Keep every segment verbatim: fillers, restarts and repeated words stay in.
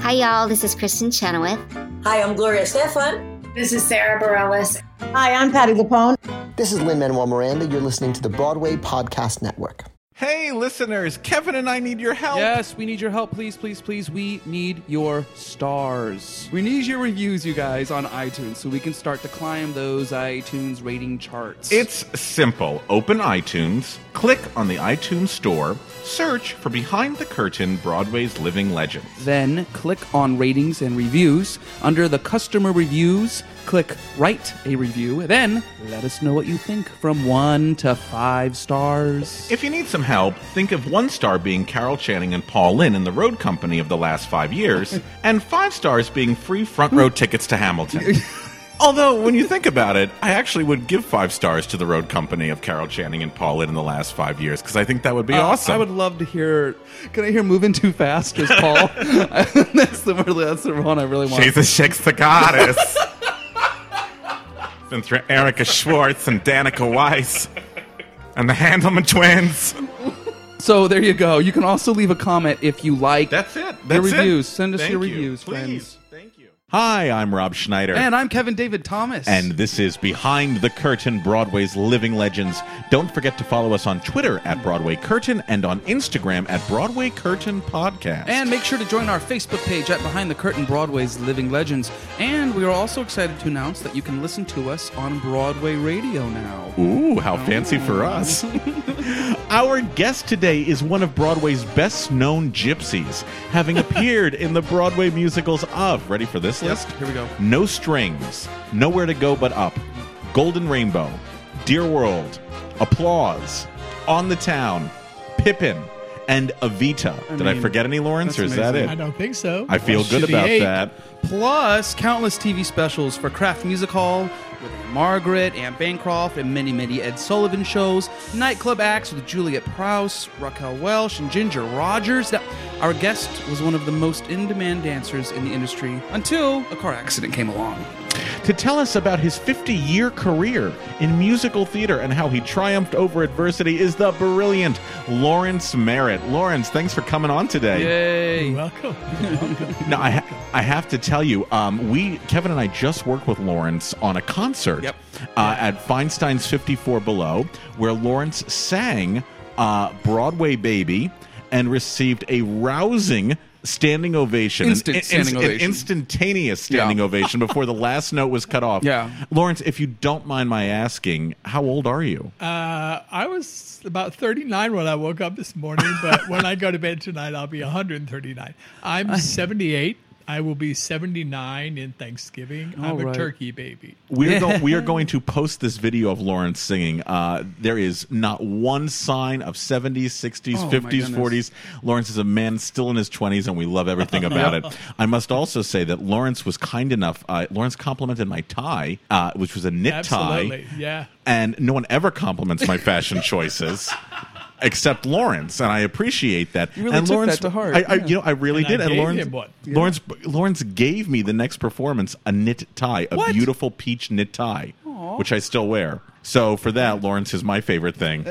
Hi, y'all. This is Kristen Chenoweth. Hi, I'm Gloria Estefan. This is Sarah Bareilles. Hi, I'm Patti LuPone. This is Lin-Manuel Miranda. You're listening to the Broadway Podcast Network. Hey, listeners, Kevin and I need your help. Yes, we need your help. Please, please, please. We need your stars. We need your reviews, you guys, on iTunes so we can start to climb those iTunes rating charts. It's simple. Open iTunes, click on the iTunes store, search for Behind the Curtain, Broadway's Living Legends. Then click on ratings and reviews. Under the customer reviews, click write a review. Then let us know what you think from one to five stars. If you need some help, think of one star being Carol Channing and Paul Lynde in the road company of the last five years, and five stars being free front row tickets to Hamilton. Although, when you think about it, I actually would give five stars to the road company of Carol Channing and Paul Lynde in the last five years, because I think that would be uh, awesome. I would love to hear... Can I hear Moving Too Fast as Paul? that's, the, that's the one I really want. She's a Shakespeare goddess. Been through Erica Schwartz and Danica Weiss and the Handelman twins. So there you go. You can also leave a comment if you like. That's it. That's your reviews. It. Send us Thank your you. reviews, Please. friends. Thank you. Hi, I'm Rob Schneider. And I'm Kevin David Thomas. And this is Behind the Curtain, Broadway's Living Legends. Don't forget to follow us on Twitter at Broadway Curtain and on Instagram at Broadway Curtain Podcast. And make sure to join our Facebook page at Behind the Curtain, Broadway's Living Legends. And we are also excited to announce that you can listen to us on Broadway Radio now. Ooh, how fancy oh. for us. Our guest today is one of Broadway's best-known gypsies, having appeared in the Broadway musicals of, ready for this yep, list? Here we go. No Strings, Nowhere to Go But Up, Golden Rainbow, Dear World, Applause, On the Town, Pippin, and Evita. I Did mean, I forget any, Lawrence, or is amazing. that it? I don't think so. I feel well, good about eight. that. Plus, countless T V specials for Kraft Music Hall with Margaret, Anne Bancroft, and many, many Ed Sullivan shows, nightclub acts with Juliet Prowse, Raquel Welch, and Ginger Rogers. Now, our guest was one of the most in-demand dancers in the industry until a car accident came along. To tell us about his fifty-year career in musical theater and how he triumphed over adversity is the brilliant Lawrence Merritt. Lawrence, thanks for coming on today. Yay! You're welcome. You're welcome. Now, I, ha- I have to tell you, um, we, Kevin and I just worked with Lawrence on a concert yep. uh, at Feinstein's fifty-four Below, where Lawrence sang uh, Broadway Baby and received a rousing standing ovation, Instant an, standing an, ovation, an instantaneous standing yeah. ovation before the last note was cut off. Yeah, Lawrence, if you don't mind my asking, how old are you? Uh, I was about thirty-nine when I woke up this morning, but when I go to bed tonight, I'll be one hundred thirty-nine. I'm seventy-eight. I will be seventy-nine in Thanksgiving. All I'm a right. turkey baby. We're, go- we are going to post this video of Lawrence singing. Uh, there is not one sign of seventies, sixties, Oh, fifties, my forties. Lawrence is a man still in his twenties, and we love everything about it. I must also say that Lawrence was kind enough. Uh, Lawrence complimented my tie, uh, which was a knit Absolutely. tie. Yeah. And no one ever compliments my fashion choices. Except Lawrence, and I appreciate that. You really and took Lawrence, that to heart. I, I, Yeah. you know, I really And did. I and gave Lawrence, him one. Yeah. Lawrence, Lawrence gave me the next performance a knit tie, a What? beautiful peach knit tie, Aw. which I still wear. So for that, Lawrence is my favorite thing.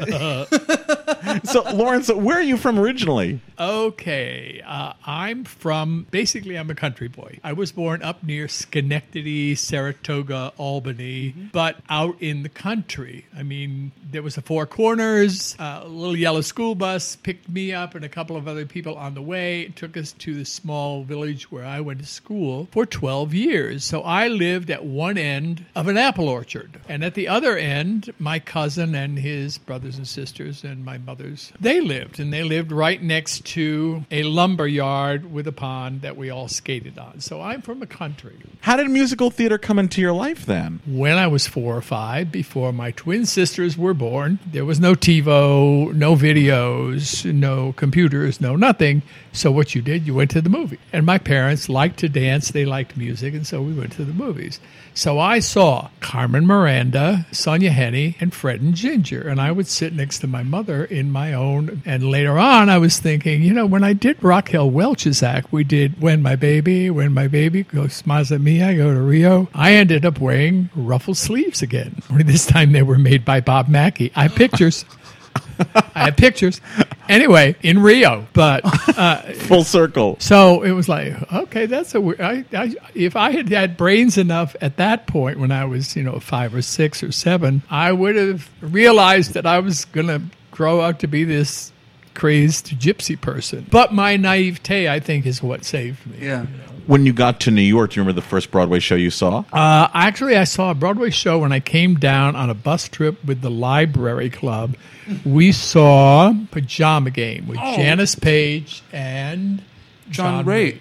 So, Lawrence, where are you from originally? Okay. Uh, I'm from, basically, I'm a country boy. I was born up near Schenectady, Saratoga, Albany, mm-hmm. but out in the country. I mean, there was a Four Corners, uh, a little yellow school bus picked me up and a couple of other people on the way. It took us to the small village where I went to school for twelve years. So I lived at one end of an apple orchard. And at the other end, my cousin and his brothers and sisters and my mother's, they lived. And they lived right next to a lumber yard with a pond that we all skated on. So I'm from the country. How did musical theater come into your life then? When I was four or five, before my twin sisters were born, there was no TiVo, no videos, no computers, no nothing. So what you did, you went to the movie. And my parents liked to dance, they liked music, and so we went to the movies. So I saw Carmen Miranda, Sonia Henney, and Fred and Ginger. And I would sit next to my mother in my own. And later on, I was thinking, you know, when I did Raquel Welch's act, we did When My Baby, When My Baby Goes Mazza Mia, Go to Rio. I ended up wearing ruffled sleeves again. Only this time they were made by Bob Mackie. I have pictures. I have pictures. Anyway, in Rio, but uh, Full circle. so it was like, okay, that's a weird. I, I, if I had had brains enough at that point when I was, you know, five or six or seven, I would have realized that I was going to grow up to be this crazed gypsy person. But my naivete, I think, is what saved me. Yeah. When you got to New York, do you remember the first Broadway show you saw? Uh, actually, I saw a Broadway show when I came down on a bus trip with the Library Club. We saw Pajama Game with Oh. Janice Page and John Raitt.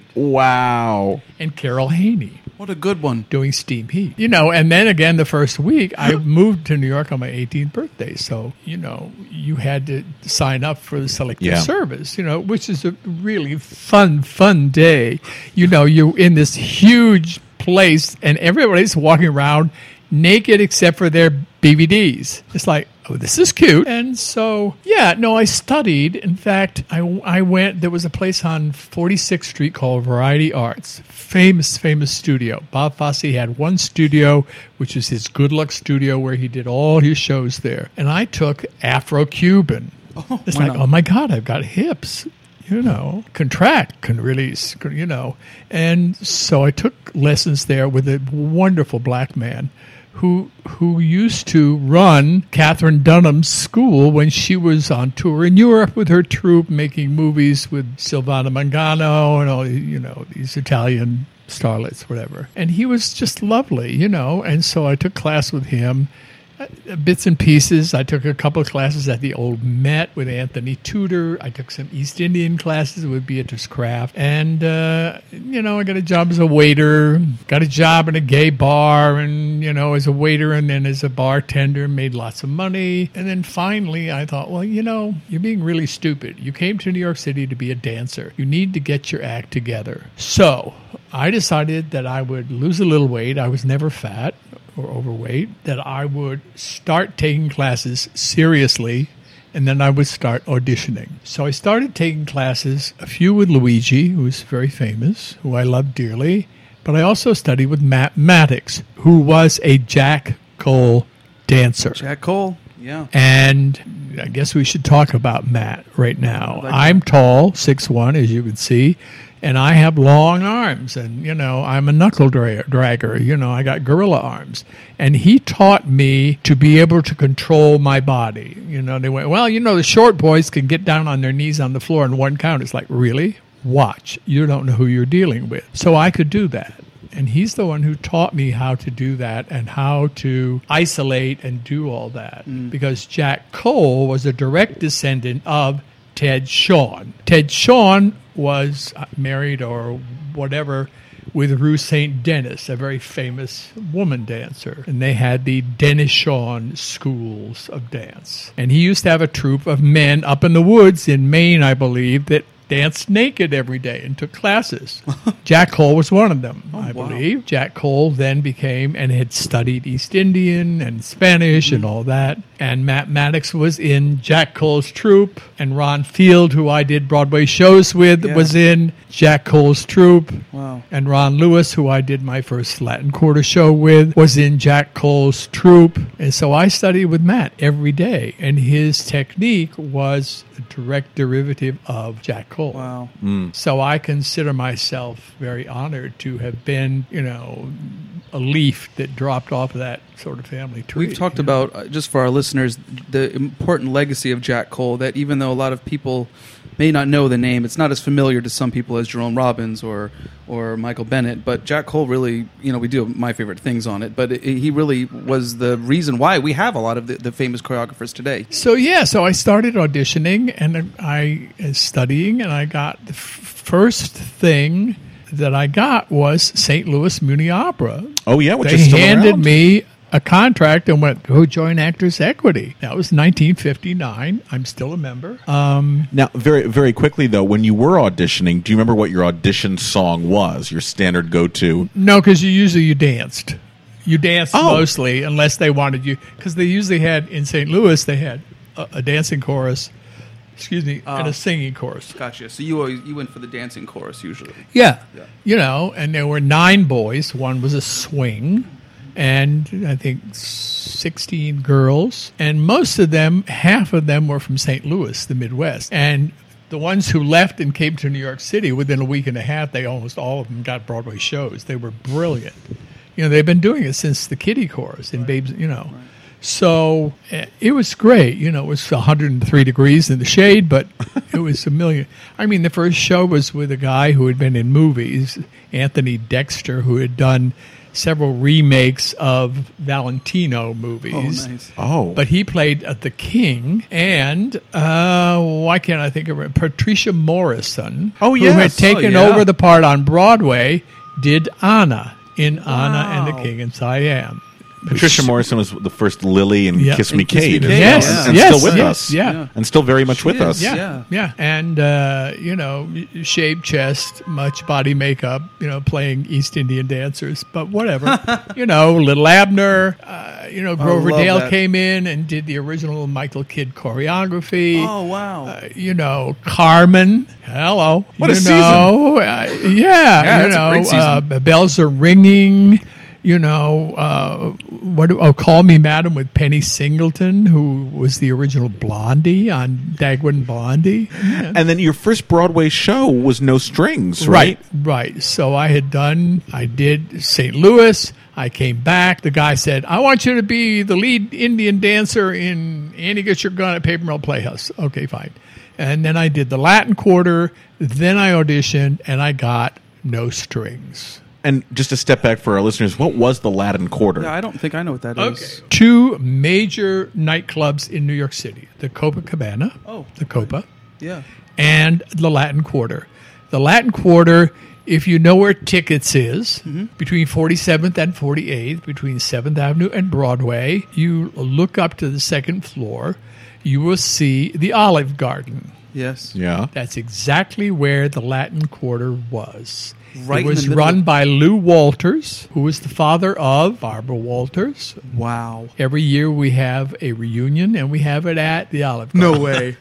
Wow. and Carol Haney What a good one. doing Steam Heat. You know, and then again the first week, I moved to New York on my eighteenth birthday. So, you know, you had to sign up for the selective Yeah. service, you know, which is a really fun, fun day. You know, you're in this huge place and everybody's walking around naked except for their B V Ds. It's like, oh, this is cute. And so, yeah, no, I studied. In fact, I, I went, there was a place on forty-sixth Street called Variety Arts. Famous, famous studio. Bob Fosse had one studio, which is his Good Luck studio, where he did all his shows there. And I took Afro-Cuban. Oh, it's why like, not? oh my God, I've got hips. You know, contract, can release, you know. And so I took lessons there with a wonderful black man who who used to run Catherine Dunham's school when she was on tour in Europe with her troupe, making movies with Silvana Mangano and all, you know, these Italian starlets, whatever. And he was just lovely, you know. And so I took class with him. Uh, bits and pieces. I took a couple of classes at the Old Met with Anthony Tudor. I took some East Indian classes with Beatrice Kraft. And, uh, you know, I got a job as a waiter, got a job in a gay bar, and, you know, as a waiter and then as a bartender, made lots of money. And then finally I thought, well, you know, you're being really stupid. You came to New York City to be a dancer. You need to get your act together. So I decided that I would lose a little weight. I was never fat or overweight, that I would start taking classes seriously, and then I would start auditioning. So I started taking classes, a few with Luigi, who's very famous, who I love dearly, but I also studied with Matt Maddox, who was a Jack Cole dancer. Jack Cole. Yeah. And I guess we should talk about Matt right now. I'm tall, six one, as you can see, and I have long arms. And, you know, I'm a knuckle dra- dragger. You know, I got gorilla arms. And he taught me to be able to control my body. You know, they went, well, you know, the short boys can get down on their knees on the floor in one count. It's like, really? Watch. You don't know who you're dealing with. So I could do that. And he's the one who taught me how to do that and how to isolate and do all that. Mm. Because Jack Cole was a direct descendant of Ted Shawn. Ted Shawn was married or whatever with Ruth Saint Denis, a very famous woman dancer. And they had the Dennis Shawn schools of dance. And he used to have a troupe of men up in the woods in Maine, I believe, that danced naked every day and took classes. Jack Cole was one of them, oh, I wow. believe. Jack Cole then became and had studied East Indian and Spanish mm. and all that. And Matt Maddox was in Jack Cole's troupe. And Ron Field, who I did Broadway shows with, yeah. was in Jack Cole's troupe. Wow. And Ron Lewis, who I did my first Latin Quarter show with, was in Jack Cole's troupe. And so I studied with Matt every day. And his technique was a direct derivative of Jack Cole. Wow. Mm. So I consider myself very honored to have been, you know, a leaf that dropped off of that sort of family tree. We've talked about, uh, just for our listeners, the important legacy of Jack Cole, that even though a lot of people may not know the name, it's not as familiar to some people as Jerome Robbins or or Michael Bennett, but Jack Cole really, you know, we do My Favorite Things on it, but it, he really was the reason why we have a lot of the, the famous choreographers today. So, yeah, so I started auditioning and I was studying, and I got the f- first thing that I got was Saint Louis Muni Opera. Oh, yeah, which they is still handed around. me a contract and went, go join Actors Equity. That was nineteen fifty-nine. I'm still a member. Um, now, very very quickly, though, when you were auditioning, do you remember what your audition song was, your standard go-to? No, because you usually you danced. You danced Oh. mostly, unless they wanted you. Because they usually had, in Saint Louis, they had a, a dancing chorus, excuse me, Oh. and a singing chorus. Gotcha. So you always, you went for the dancing chorus usually. Yeah. Yeah. You know, and there were nine boys. One was a swing. And I think s- sixteen girls, and most of them, half of them were from Saint Louis, the Midwest. And the ones who left and came to New York City, within a week and a half, they almost all of them got Broadway shows. They were brilliant. You know, they've been doing it since the Kiddie Chorus and Babes, you know. Right. So uh, it was great. You know, it was one hundred three degrees in the shade, but it was a million. I mean, the first show was with a guy who had been in movies, Anthony Dexter, who had done several remakes of Valentino movies. Oh, nice. Oh. But he played uh, the King, and uh, why can't I think of it? Patricia Morrison, Oh, who yes. had taken Oh, yeah. over the part on Broadway, did Anna in Anna and the Wow. King in Siam. Patricia Morrison was the first Lily in Yeah. Kiss Me In Kiss Me Kate. Kate, and- Yes, yeah. And yes, still with yes, us. yeah. Yeah. And still very much She with is, us. Yeah, Yeah. yeah, and uh, you know, shaved chest, much body makeup, you know, playing East Indian dancers, but whatever. You know, Little Abner, uh, you know, Grover love Dale that. came in and did the original Michael Kidd choreography. Oh, wow. Uh, you know, Carmen. Hello. What a you season. know, uh, yeah, Yeah, you that's a great know, uh, season. bells are ringing. You know, uh, what? do- Oh, Call Me Madam with Penny Singleton, who was the original Blondie on Dagwood and Blondie. And then your first Broadway show was No Strings, right? right, right. So I had done, I did Saint Louis. I came back. The guy said, I want you to be the lead Indian dancer in Annie Gets Your Gun at Paper Mill Playhouse. Okay, fine. And then I did the Latin Quarter. Then I auditioned, and I got No Strings. And just to step back for our listeners, what was the Latin Quarter? Yeah, I don't think I know what that is. Two major nightclubs in New York City, the Copacabana, Oh, the Copa, Yeah. and the Latin Quarter. The Latin Quarter, if you know where Tickets is, between forty-seventh and forty-eighth, between seventh Avenue and Broadway, you look up to the second floor, you will see the Olive Garden. Yes. Yeah. That's exactly where the Latin Quarter was. Right it in was the middle run of- by Lou Walters, who was the father of Barbara Walters. Wow. Every year we have a reunion, and we have it at the Olive Garden. No way.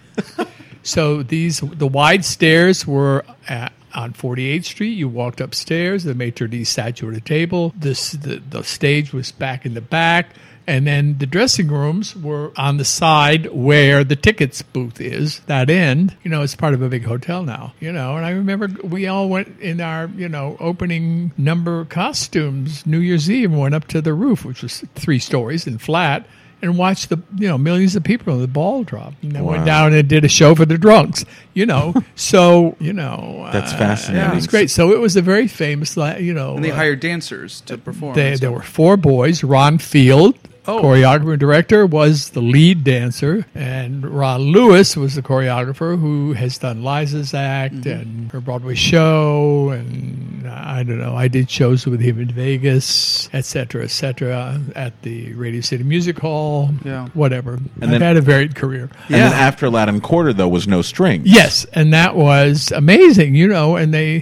So these the wide stairs were at, on forty-eighth Street. You walked upstairs. The maitre d' sat you at a table. This the, the stage was back in the back. And then the dressing rooms were on the side where the tickets booth is, that end. You know, it's part of a big hotel now, you know. And I remember we all went in our, you know, opening number costumes New Year's Eve and went up to the roof, which was three stories and flat, and watched the, you know, millions of people on the ball drop. And then Wow. went down and did a show for the drunks, you know. So, you know. That's uh, fascinating. It was great. So it was a very famous, la- you know. And they uh, hired dancers to perform. they, and there stuff. were four boys. Ron Field, Oh. choreographer and director, was the lead dancer. And Ron Lewis was the choreographer who has done Liza's Act Mm-hmm. and her Broadway show. And uh, I don't know, I did shows with him in Vegas, et cetera, et cetera, at the Radio City Music Hall, Yeah. whatever. And I've then- had a varied career. And then after Latin Quarter, though, was No Strings. Yes, and that was amazing, you know, and they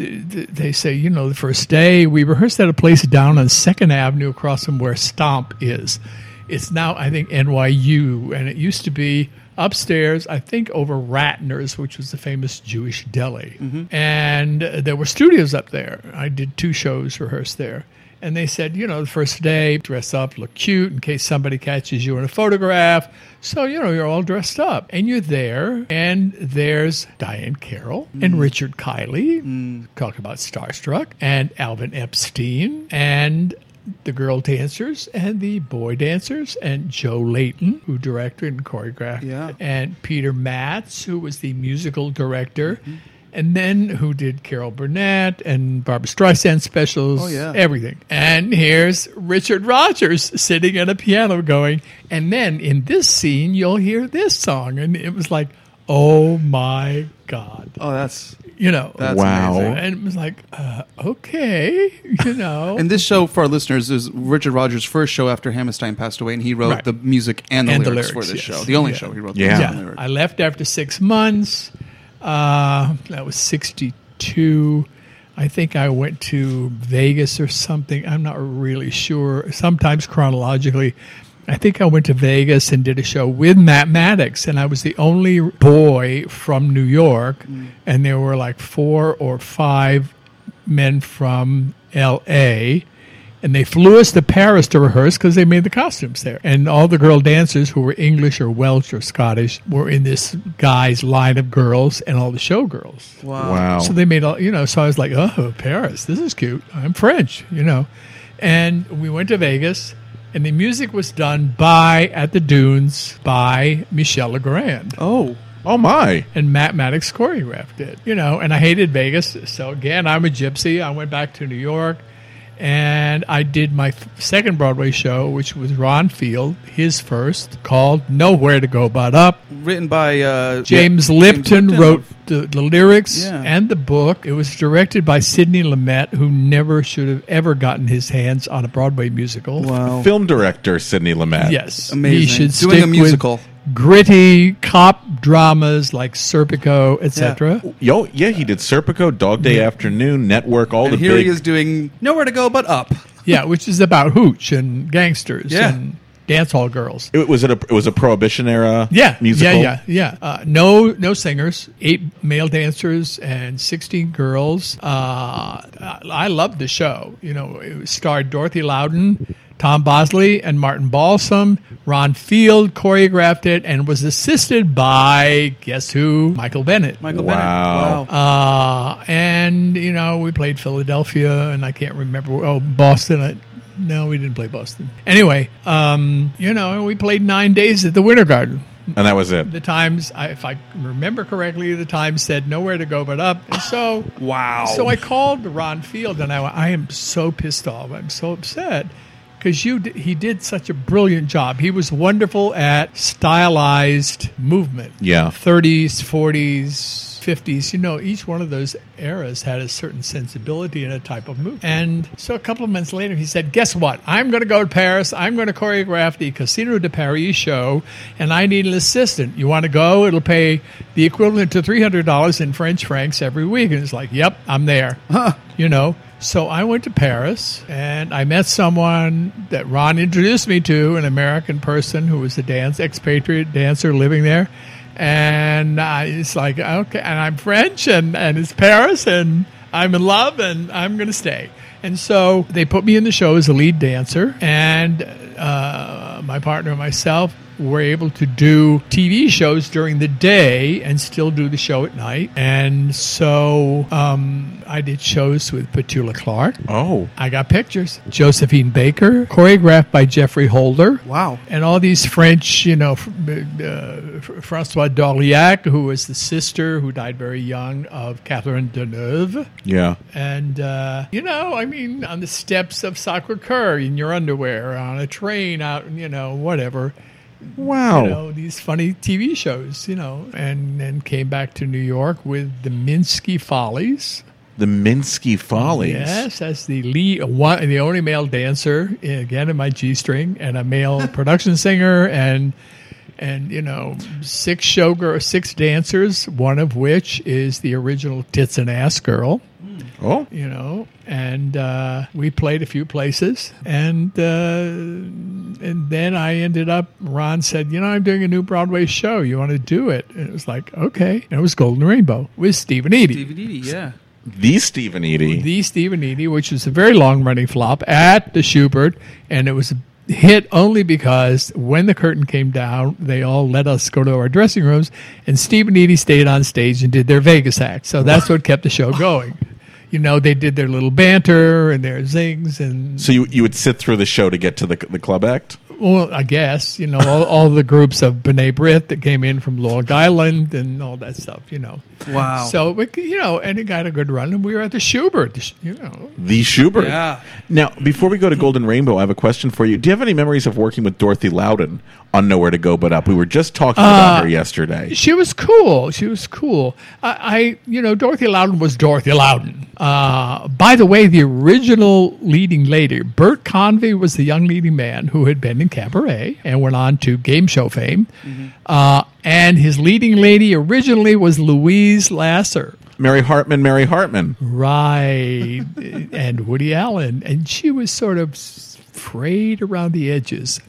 they say, you know, the first day we rehearsed at a place down on second Avenue across from where Stomp is. It's now, I think, N Y U, and it used to be upstairs, I think, over Ratner's, which was the famous Jewish deli. And uh, there were studios up there. I did two shows rehearsed there. And they said, you know, the first day, dress up, look cute in case somebody catches you in a photograph. So, you know, you're all dressed up. And you're there, and there's Diane Carroll and Richard Kiley, talk about Starstruck, and Alvin Epstein, and the girl dancers and the boy dancers, and Joe Layton, who directed and choreographed, Yeah. and Peter Matz, who was the musical director. And then who did Carol Burnett and Barbara Streisand specials, Oh, yeah. everything. And here's Richard Rodgers sitting at a piano going, and then in this scene, you'll hear this song. And it was like, oh my God. Oh, that's. You know, That's Wow. amazing. and it was like, uh, okay, you know. And this show, for our listeners, is Richard Rodgers' first show after Hammerstein passed away, and he wrote Right. the music and the, And the lyrics, lyrics, for this yes. show. The only Yeah. show he wrote the Yeah. music yeah, and the lyrics. I left after six months. Uh, that was sixty-two. I think I went to Vegas or something. I'm not really sure. Sometimes chronologically, I think I went to Vegas and did a show with Matt Maddox, and I was the only boy from New York, and there were like four or five men from L A, And they flew us to Paris to rehearse because they made the costumes there. And all the girl dancers who were English or Welsh or Scottish were in this guy's line of girls and all the showgirls. Wow. Wow. So they made all, you know, so I was like, oh, Paris, this is cute. I'm French, you know. And we went to Vegas, and the music was done by, at the Dunes, by Michel Legrand. Oh. Oh, my. And Matt Maddox choreographed it, you know, and I hated Vegas. So, again, I'm a gypsy. I went back to New York, and I did my f- second Broadway show, which was Ron Field, his first, called Nowhere to Go But Up. Written by uh, James yeah, Lipton James wrote the, the lyrics Yeah. and the book. It was directed by Sidney Lumet, who never should have ever gotten his hands on a Broadway musical. Wow. Film director Sidney Lumet. Yes. Amazing. He should Doing stick a musical. with gritty cop dramas like Serpico, et cetera. Yo, yeah, he did Serpico, Dog Day Afternoon, Network, all And the here big... he is doing Nowhere to Go But Up. Yeah, which is about hooch and gangsters Yeah. and dance hall girls. It was it a it was a Prohibition era Yeah, musical. yeah, yeah, yeah. Uh, no, no singers. Eight male dancers and sixteen girls. Uh, I loved the show. You know, it starred Dorothy Loudon, Tom Bosley, and Martin Balsam. Ron Field choreographed it and was assisted by, guess who? Michael Bennett. Michael Wow. Bennett. Wow. Uh, and, you know, we played Philadelphia, and I can't remember. Oh, Boston. I, no, we didn't play Boston. Anyway, um, you know, we played nine days at the Winter Garden. And that was it. The Times, I, if I remember correctly, the Times said nowhere to go but up. And so, Wow. so I called Ron Field, and I, I am so pissed off. I'm so upset because you d- he did such a brilliant job. He was wonderful at stylized movement. Yeah. thirties, forties, fifties. You know, each one of those eras had a certain sensibility and a type of movement. And so a couple of months later, he said, guess what? I'm going to go to Paris. I'm going to choreograph the Casino de Paris show, and I need an assistant. You want to go? It'll pay the equivalent to three hundred dollars in French francs every week. And it's like, yep, I'm there. Huh. You know, so I went to Paris, and I met someone that Ron introduced me to, an American person who was a dance expatriate dancer living there. And uh, it's like, okay, and I'm French, and, and it's Paris, and I'm in love, and I'm going to stay. And so they put me in the show as a lead dancer, and uh, my partner and myself were able to do T V shows during the day and still do the show at night. And so um, I did shows with Petula Clark. Oh. I got pictures. Josephine Baker, choreographed by Jeffrey Holder. Wow. And all these French, you know, uh, Francois d'Orliac, who was the sister who died very young of Catherine Deneuve. Yeah. And, uh, you know, I mean, on the steps of Sacré-Cœur in your underwear, on a train out, you know, whatever. Wow. You know, these funny T V shows, you know, and then came back to New York with the Minsky Follies. The Minsky Follies. Yes, as the lead, one, the only male dancer, again in my G-string, and a male production singer, and and you know six showgirls, six dancers, one of which is the original Tits and Ass Girl. Oh. You know, and uh, we played a few places, and uh, and then I ended up. Ron said, "You know, I'm doing a new Broadway show. You want to do it?" And it was like, "Okay." And it was Golden Rainbow with Stephen Eady. Stephen Eady, yeah. The Stephen Eady. The Stephen Eady, which was a very long-running flop at the Schubert, and it was a hit only because when the curtain came down, they all let us go to our dressing rooms, and Stephen Eady stayed on stage and did their Vegas act. So that's what kept the show going. You know, they did their little banter and their zings, and So you you would sit through the show to get to the the club act? well, I guess, you know, all, all the groups of B'nai B'rith that came in from Long Island and all that stuff, you know. Wow. So, we- you know, and it got a good run, and we were at the Schubert, the Sch- you know. The Schubert. Yeah. Now, before we go to Golden Rainbow, I have a question for you. Do you have any memories of working with Dorothy Loudon on Nowhere to Go But Up? We were just talking about her yesterday. She was cool. She was cool. I, I you know, Dorothy Loudon was Dorothy Loudon. Uh, by the way, the original leading lady, Bert Convey, was the young leading man who had been in Cabaret and went on to game show fame. Mm-hmm. Uh, and his leading lady originally was Louise Lasser. Mary Hartman, Mary Hartman. Right. And Woody Allen. And she was sort of frayed around the edges.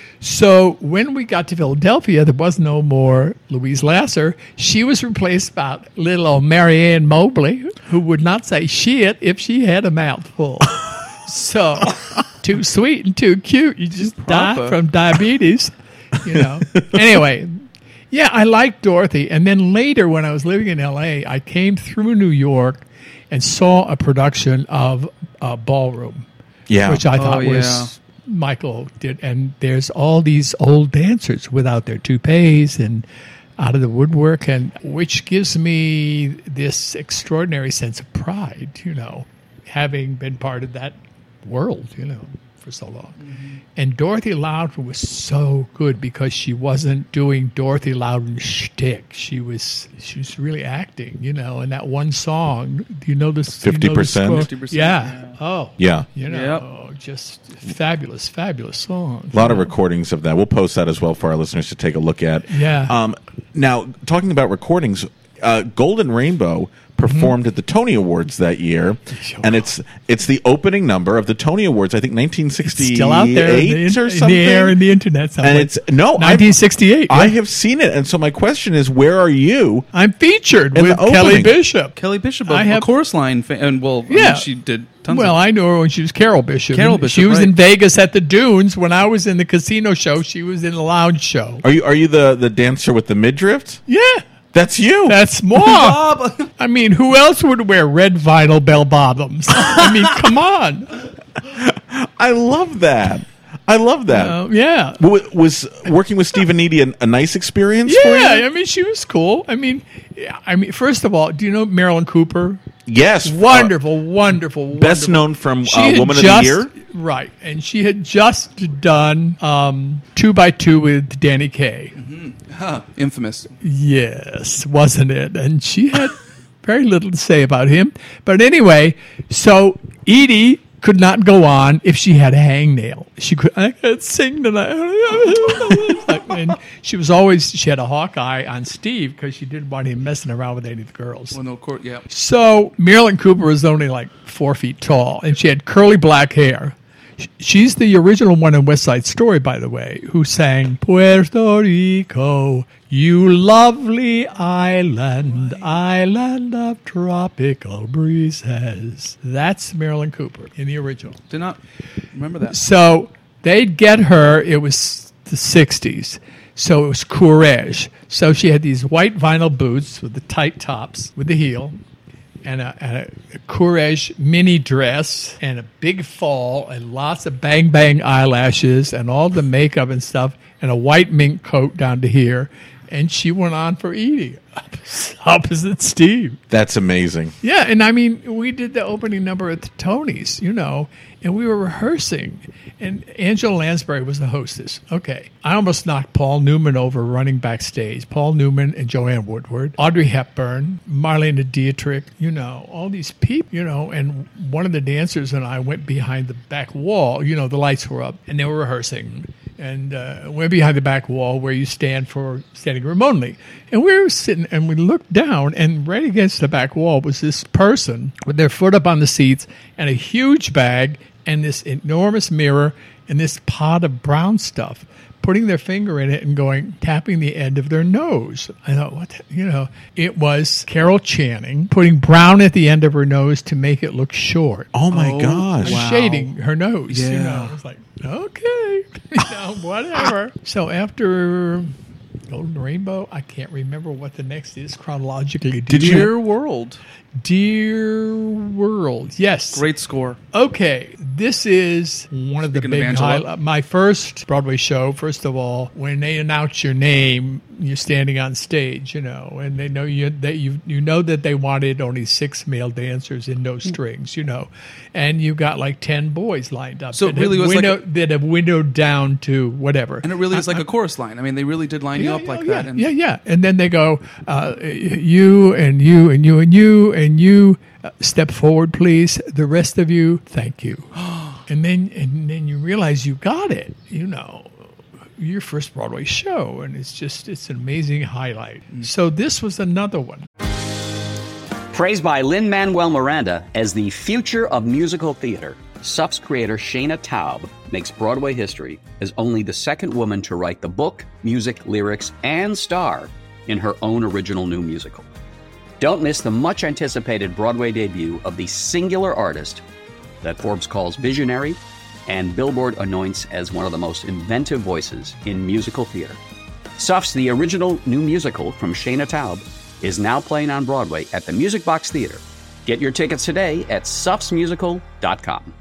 So when we got to Philadelphia, there was no more Louise Lasser. She was replaced by little old Marianne Mobley, who would not say shit if she had a mouthful. So, too sweet and too cute. You just die Proper. from diabetes, you know. Anyway, yeah, I liked Dorothy. And then later, when I was living in L A, I came through New York and saw a production of uh, Ballroom, Yeah. which I Oh, thought yeah. was Michael did. And there's all these old dancers without their toupees and out of the woodwork, and which gives me this extraordinary sense of pride, you know, having been part of that world, you know, for so long. Mm-hmm. And Dorothy Loudon was so good because she wasn't doing Dorothy Loudon shtick. She was she was really acting, you know. And that one song, do you know this? do you know fifty the percent? score? fifty percent, Yeah. yeah. Oh. Yeah. You know, just fabulous, fabulous song. A lot of recordings of that. We'll post that as well for our listeners to take a look at. Yeah. Um, now, talking about recordings, uh, Golden Rainbow performed at the Tony Awards that year, and it's it's the opening number of the Tony Awards. I think nineteen sixty-eight Still out there in the, in, or in something. the air in the internet somewhere. and it's no nineteen sixty-eight. I yeah. have seen it, and so my question is, where are you? I'm featured In with the Kelly opening. Bishop. Kelly Bishop, I a have- chorus line, fa- and well, I Yeah. mean, she did tons Well, of. I knew her when she was Carol Bishop. Carol And Bishop, She was right. in Vegas at the Dunes when I was in the casino show. She was in the lounge show. Are you are you the the dancer with the midriff? Yeah, That's you. that's more. Bob. I mean, who else would wear red vinyl bell bottoms? I mean, come on. I love that. I love that. Uh, yeah. W- Was working with Stephen Eady a, a nice experience for Yeah, you? I mean, she was cool. I mean, yeah, I mean, first of all, do you know Marilyn Cooper? Yes. Wonderful, wonderful, Best wonderful. known from She uh, had Woman just- of the Year. Right. And she had just done um, Two by Two with Danny Kaye. Huh, infamous. Yes, wasn't it? And she had very little to say about him. But anyway, so Edie could not go on if she had a hangnail. She could, I can't sing tonight. And she was always, she had a hawk eye on Steve because she didn't want him messing around with any of the girls. Well, no, court, yeah. So Marilyn Cooper was only like four feet tall, and she had curly black hair. Sh- She's the original one in West Side Story, by the way, who sang Puerto Rico, you lovely island, island of tropical breezes. That's Marilyn Cooper in the original. Did not remember that. So they'd get her, it was the sixties. So it was courage. So she had these white vinyl boots with the tight tops, with the heel, and a, and a, a courage mini dress, and a big fall, and lots of bang bang eyelashes, and all the makeup and stuff, and a white mink coat down to here. And she went on for Edie, opposite Steve. That's amazing. Yeah, and I mean, we did the opening number at the Tonys, you know, and we were rehearsing. And Angela Lansbury was the hostess. Okay. I almost knocked Paul Newman over running backstage. Paul Newman and Joanne Woodward, Audrey Hepburn, Marlene Dietrich, you know, all these people, you know, and one of the dancers and I went behind the back wall. You know, the lights were up, and they were rehearsing. And uh, went behind the back wall where you stand for standing room only. And we were sitting, and we looked down, and right against the back wall was this person with their foot up on the seats and a huge bag and this enormous mirror and this pot of brown stuff, putting their finger in it and going, tapping the end of their nose. I thought, what, the, you know, it was Carol Channing putting brown at the end of her nose to make it look short. Oh my Oh, gosh. wow. Shading her nose, you Yeah. know. I was like, okay, you know, whatever. So after Golden Rainbow, I can't remember what the next is chronologically. Did, Did you- Dear World. Dear World, yes. Great score. Okay, this is one of the Speaking of big Angela. highlights. My first Broadway show, first of all, when they announce your name, you're standing on stage, you know, and they know you that you you know that they wanted only six male dancers in no strings, you know, and you got like ten boys lined up. So it that really have was like window, that have windowed down to whatever. And it really is I- like I- a chorus line. I mean, they really did line you yeah, up yeah, like yeah, that. And yeah, yeah. And then they go, uh, you and you and you and you and you uh, step forward, please. The rest of you, thank you. and then and then you realize you got it. You know, your first Broadway show, and it's just it's an amazing highlight. So this was another one. Praised by Lin-Manuel Miranda as the future of musical theater, S U P's creator Shana Taub makes Broadway history as only the second woman to write the book, music, lyrics, and star in her own original new musical. Don't miss the much-anticipated Broadway debut of the singular artist that Forbes calls visionary and Billboard anoints as one of the most inventive voices in musical theater. Suffs, the original new musical from Shana Taub, is now playing on Broadway at the Music Box Theater. Get your tickets today at suffs musical dot com.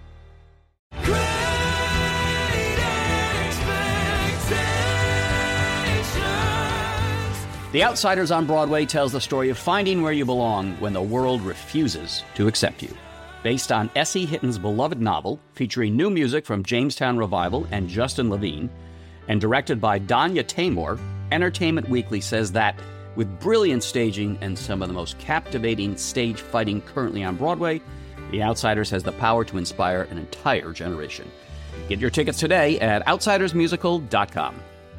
The Outsiders on Broadway tells the story of finding where you belong when the world refuses to accept you. Based on S E. Hitton's beloved novel, featuring new music from Jamestown Revival and Justin Levine, and directed by Danya Tamor, Entertainment Weekly says that, with brilliant staging and some of the most captivating stage fighting currently on Broadway, The Outsiders has the power to inspire an entire generation. Get your tickets today at outsiders musical dot com.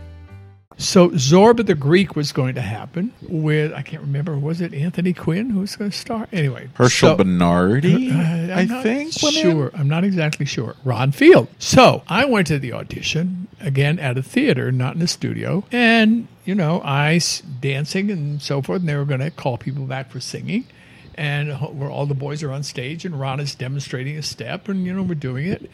So Zorba the Greek was going to happen with, I can't remember, was it Anthony Quinn who was going to star? Anyway. Herschel so, Bernardi, uh, I'm I not think. Sure. I'm not exactly sure. Ron Field. So I went to the audition, again, at a theater, not in a studio. And, you know, I s- dancing and so forth, and they were going to call people back for singing. And where all the boys are on stage, and Ron is demonstrating a step, and, you know, we're doing it.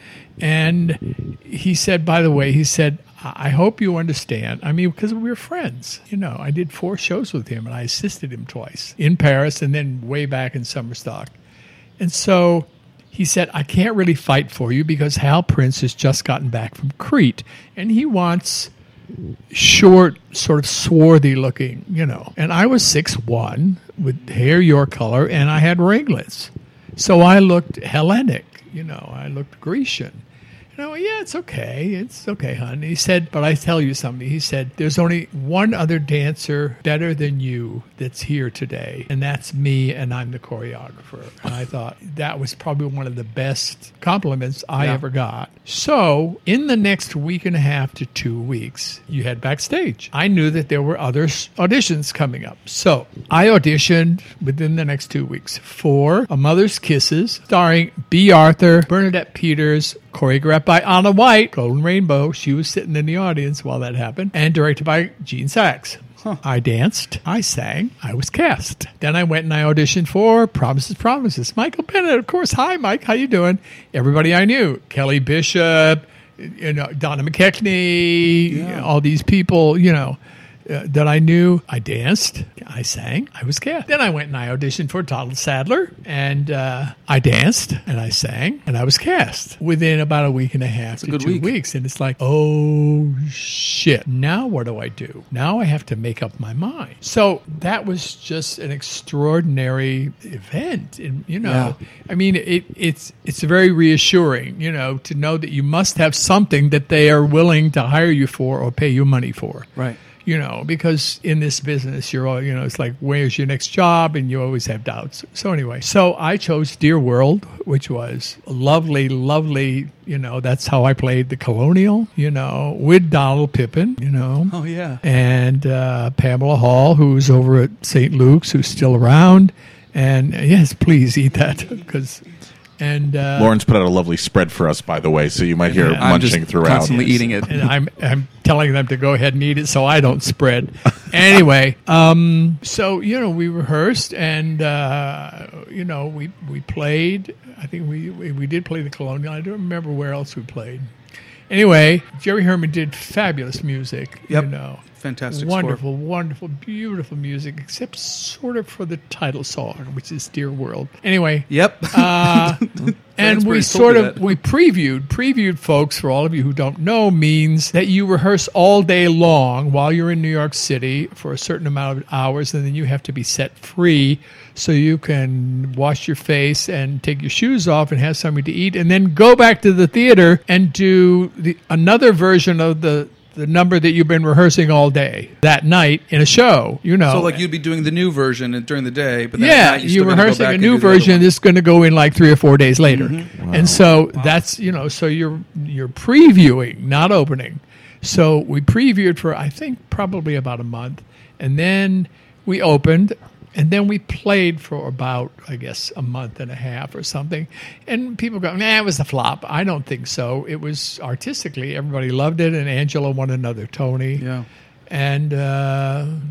And he said, by the way, he said, I hope you understand. I mean, because we were friends. You know, I did four shows with him, and I assisted him twice in Paris and then way back in Summerstock. And so he said, I can't really fight for you because Hal Prince has just gotten back from Crete, and he wants short, sort of swarthy looking, you know. And I was six one with hair your color, and I had ringlets. So I looked Hellenic, you know, I looked Grecian. You know, yeah, it's okay. It's okay, hon. He said, but I tell you something. He said, there's only one other dancer better than you that's here today, and that's me, and I'm the choreographer. And I thought that was probably one of the best compliments I Yeah. ever got. So in the next week and a half to two weeks, you head backstage. I knew that there were other s- auditions coming up. So I auditioned within the next two weeks for A Mother's Kisses, starring B. Arthur, Bernadette Peters, choreographed by Anna White, Golden Rainbow. She was sitting in the audience while that happened, and directed by Gene Sachs. Huh. I danced, I sang, I was cast. Then I went and I auditioned for Promises, Promises. Michael Bennett, of course. Hi, Mike. How you doing? Everybody I knew. Kelly Bishop, you know, Donna McKechnie, Yeah. all these people, you know. Uh, that I knew. I danced, I sang, I was cast. Then I went and I auditioned for Donald Sadler, and uh, I danced, and I sang, and I was cast within about a week and a half to good two week. weeks. And it's like, oh, shit. Now what do I do? Now I have to make up my mind. So that was just an extraordinary event. And, you know, Yeah. I mean, it, it's it's very reassuring, you know, to know that you must have something that they are willing to hire you for or pay you money for. Right. You know, because in this business, you're all, you know, it's like, where's your next job? And you always have doubts. So anyway, so I chose Dear World, which was a lovely, lovely, you know, that's how I played the Colonial, you know, with Donald Pippin, you know. Oh, yeah. And uh, Pamela Hall, who's over at Saint Luke's, who's still around. And uh, yes, please eat that because... And uh, Lauren's put out a lovely spread for us, by the way, so you might hear Yeah. I'm munching just throughout. constantly eating it. and I'm I'm telling them to go ahead and eat it so I don't spread. Anyway, um, so you know we rehearsed and uh, you know we we played. I think we, we we did play the Colonial. I don't remember where else we played. Anyway, Jerry Herman did fabulous music. Yep. You know. Fantastic Wonderful, wonderful, beautiful music, except sort of for the title song, which is Dear World. Anyway, Yep. uh, and we Lansbury's told sort me of that. we previewed previewed folks, for all of you who don't know, means that you rehearse all day long while you're in New York City for a certain amount of hours, and then you have to be set free so you can wash your face and take your shoes off and have something to eat, and then go back to the theater and do the another version of the the number that you've been rehearsing all day that night in a show, you know. So, like, you'd be doing the new version during the day, but then Yeah, at night you're still gotta go rehearsing back a and new do the other version one. that's going to go in like three or four days later. Mm-hmm. And so that's, you know, so you're you're previewing, not opening. So we previewed for, I think, probably about a month. And then we opened, and then we played for about, I guess, a month and a half or something. And people go, nah, it was a flop. I don't think so. It was artistically, everybody loved it, and Angela won another Tony. Yeah. And, uh,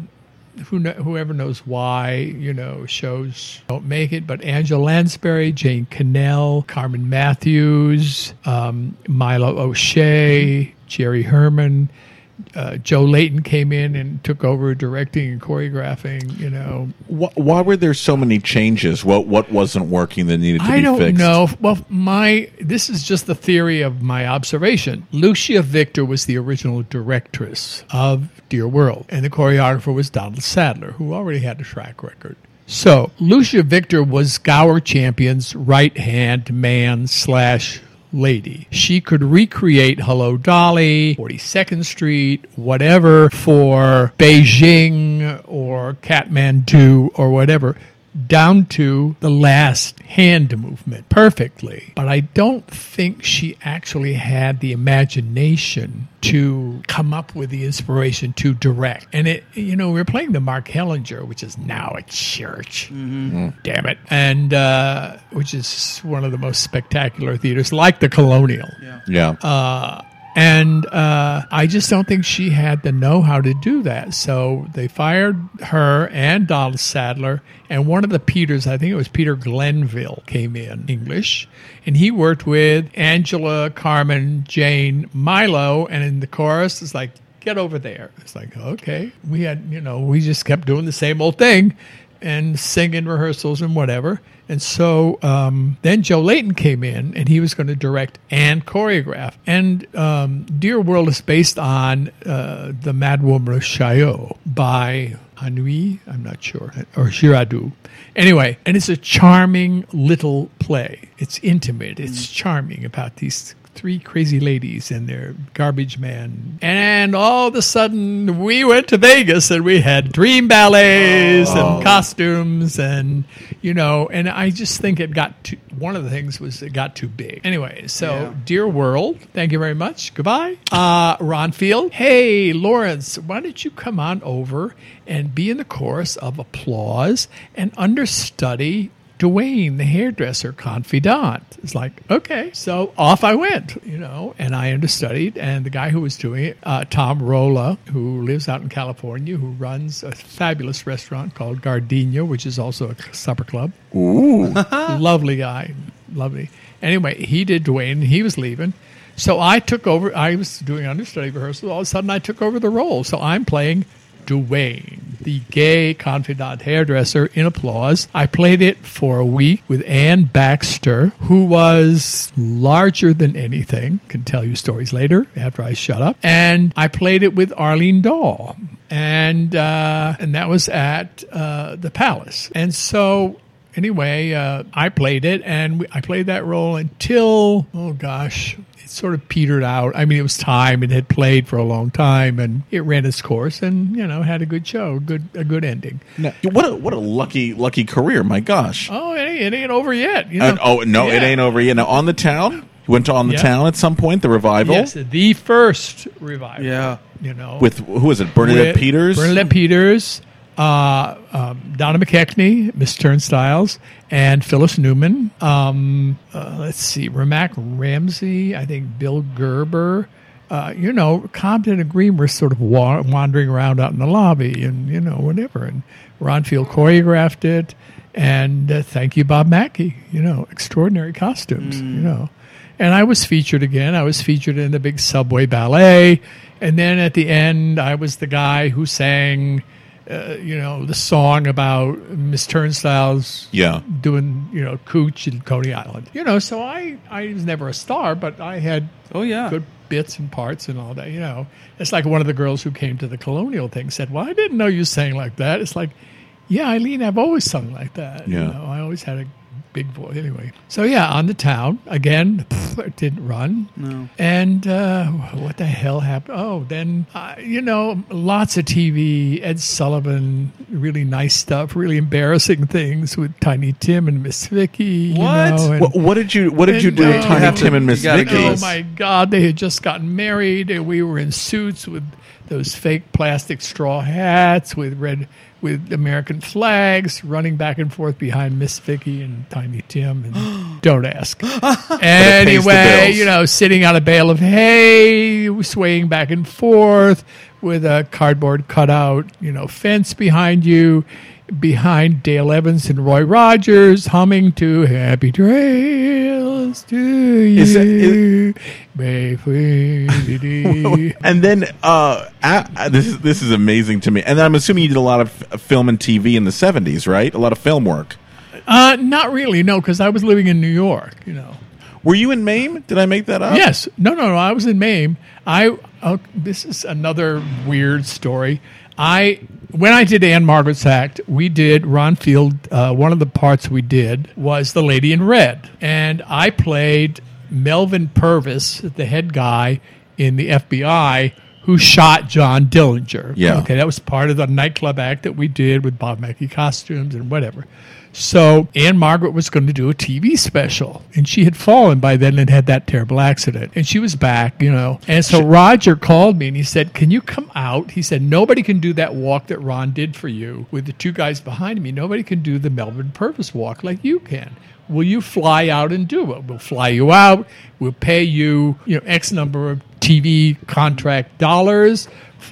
who kn- whoever knows why, you know, shows don't make it, but Angela Lansbury, Jane Cannell, Carmen Matthews, um, Milo O'Shea, Jerry Herman, uh, Joe Layton came in and took over directing and choreographing, you know. Why, why were there so many changes? What what wasn't working that needed to I be don't fixed? know. Well, my this is just the theory of my observation. Lucia Victor was the original directress of Dear World, and the choreographer was Donald Sadler, who already had a track record. So Lucia Victor was Gower Champion's right-hand man slash lady. She could recreate Hello Dolly, forty-second Street, whatever, for Beijing or Kathmandu or whatever, down to the last hand movement perfectly. But I don't think she actually had the imagination to come up with the inspiration to direct. And it, you know, we were playing the Mark Hellinger, which is now a church. Mm-hmm. Damn it. And, uh, which is one of the most spectacular theaters, like the Colonial. Yeah. Yeah. Uh, And uh, I just don't think she had the know-how to do that. So they fired her and Donald Sadler, and one of the Peters, I think it was Peter Glenville, came in, English, and he worked with Angela, Carmen, Jane, Milo, and in the chorus, it's like, get over there. It's like, okay. We had, you know, we just kept doing the same old thing and singing rehearsals and whatever. And so um, then Joe Layton came in, and he was going to direct and choreograph. And um, Dear World is based on uh, The Mad Woman of Chaillot by Anouilh, I'm not sure, or Girardot. Anyway, and it's a charming little play. It's intimate. It's charming about these three crazy ladies and their garbage man. And all of a sudden, we went to Vegas and we had dream ballets oh. and costumes and, you know, and I just think it got too, one of the things was it got too big. Anyway, so yeah. Dear World, thank you very much. Goodbye. Uh, Ron Field, hey, Lawrence, why don't you come on over and be in the chorus of Applause and understudy Dwayne, the hairdresser confidant. It's like, okay. So off I went, you know, and I understudied. And the guy who was doing it, uh, Tom Rolla, who lives out in California, who runs a fabulous restaurant called Gardenia, which is also a supper club. Ooh. Lovely guy. Lovely. Anyway, he did Dwayne, and he was leaving. So I took over. I was doing understudy rehearsal. All of a sudden, I took over the role. So I'm playing Dwayne, the gay confidant hairdresser in Applause. I played it for a week with Ann Baxter, who was larger than anything. Can tell you stories later after I shut up. And I played it with Arlene Dahl. And uh, and that was at uh, the Palace. And so anyway, uh, I played it, and we, I played that role until, oh gosh, sort of petered out. I mean, it was time. It had played for a long time, and it ran its course, and you know, had a good show, good a good ending. Now, what a what a lucky lucky career! My gosh. Oh, it ain't, it ain't over yet. You know? uh, oh no, yeah. It ain't over yet. Now, On the Town. You went to On the yeah. Town at some point. The revival. Yes, the first revival. Yeah. You know, With who was it? Bernadette with Peters. Bernadette Peters. Uh, um, Donna McKechnie, Miss Turnstiles, and Phyllis Newman. Um, uh, let's see, Ramak Ramsey, I think Bill Gerber. Uh, you know, Compton and Green were sort of wa- wandering around out in the lobby and, you know, whatever. And Ron Field choreographed it. And uh, thank you, Bob Mackey. You know, extraordinary costumes, mm. you know. And I was featured again. I was featured in the big Subway Ballet. And then at the end, I was the guy who sang... Uh, you know, the song about Miss Turnstiles yeah. doing, you know, Cooch in Coney Island. You know, so I, I was never a star, but I had oh yeah good bits and parts and all that, you know. It's like one of the girls who came to the Colonial thing said, well, I didn't know you sang like that. It's like, yeah, Eileen, I've always sung like that. Yeah. You know, I always had a big voice. Anyway, so yeah, On the Town, again, pff, it didn't run. No. And uh, what the hell happened? Oh, then, uh, you know, lots of T V, Ed Sullivan, really nice stuff, really embarrassing things with Tiny Tim and Miss Vicky. What? You know, and, what, what did you What did and, you do with uh, Tiny have Tim to- and Miss you gotta Vicky? go. Oh, my God, they had just gotten married, and we were in suits with those fake plastic straw hats with red... with American flags, running back and forth behind Miss Vicky and Tiny Tim, and don't ask. Anyway, you know, sitting on a bale of hay, swaying back and forth with a cardboard cutout, you know, fence behind you, behind Dale Evans and Roy Rogers, humming to Happy Trails to You. Is that- is- May we- And then uh, a- this is this is amazing to me. And I'm assuming you did a lot of f- film and T V in the seventies, right? A lot of film work. uh, not really, no, because I was living in New York, you know. Were you in Maine? Did I make that up? Yes. No, no, no. I was in Maine. I. Oh, this is another weird story. I when I did Anne Margaret's act, we did Ron Field. Uh, one of the parts we did was the Lady in Red, and I played Melvin Purvis, the head guy in the F B I who shot John Dillinger. Yeah. Okay, that was part of the nightclub act that we did with Bob Mackie costumes and whatever. So Anne Margaret was going to do a T V special, and she had fallen by then and had that terrible accident, and she was back, you know. And so Roger called me and he said, "Can you come out?" He said, "Nobody can do that walk that Ron did for you with the two guys behind me. Nobody can do the Melvin Purvis walk like you can. Will you fly out and do it? We'll fly you out. We'll pay you, you know, X number of T V contract dollars